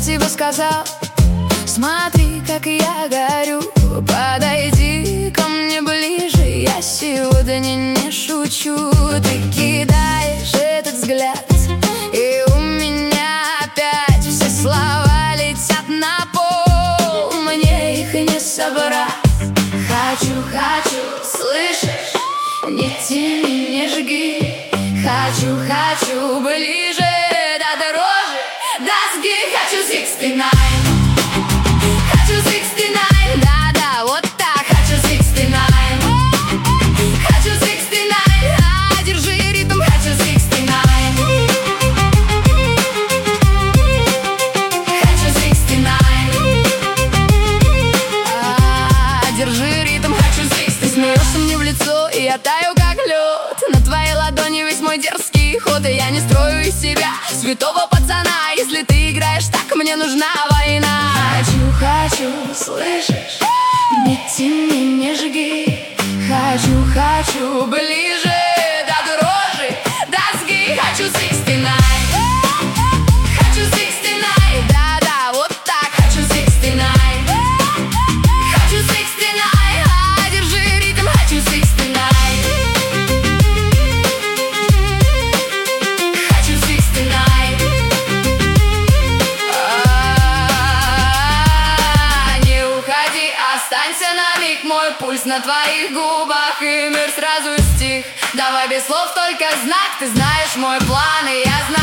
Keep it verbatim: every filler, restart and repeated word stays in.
тебе сказал: смотри, как я горю, подойди ко мне ближе, я сегодня не шучу. Ты кидаешь этот взгляд, и у меня опять все слова летят на пол, мне их не собрать. Хочу, хочу, слышишь? Не тяни, не жги. Хочу, хочу ближе, до дрожи, до сги. Хочу шестьдесят девять. Хочу шестьдесят девять. Да-да, вот так. Хочу шестьдесят девять. Хочу шестьдесят девять. А, держи ритм. Хочу шестьдесят девять. Хочу шестьдесят девять. А, держи ритм. Хочу шестьдесят девять. Ты смеешься мне в лицо, и я таю как лед. На твоей ладони весь мой дерзкий ход, и я не строю из себя святого пацана. Если ты играешь так, мне нужна война. Хочу, хочу, слышишь? Не тяни, не жги. Хочу, хочу ближе, до дрожи, до сги. Хочу шестьдесят девять. Хочу шестьдесят девять. Да-да, вот так. Хочу шестьдесят девять. Хочу шестьдесят девять. А, держи ритм. Хочу шестьдесят девять. Останься на миг, мой пульс на твоих губах, и мир сразу стих. Давай без слов, только знак. Ты знаешь мой план, и я знаю.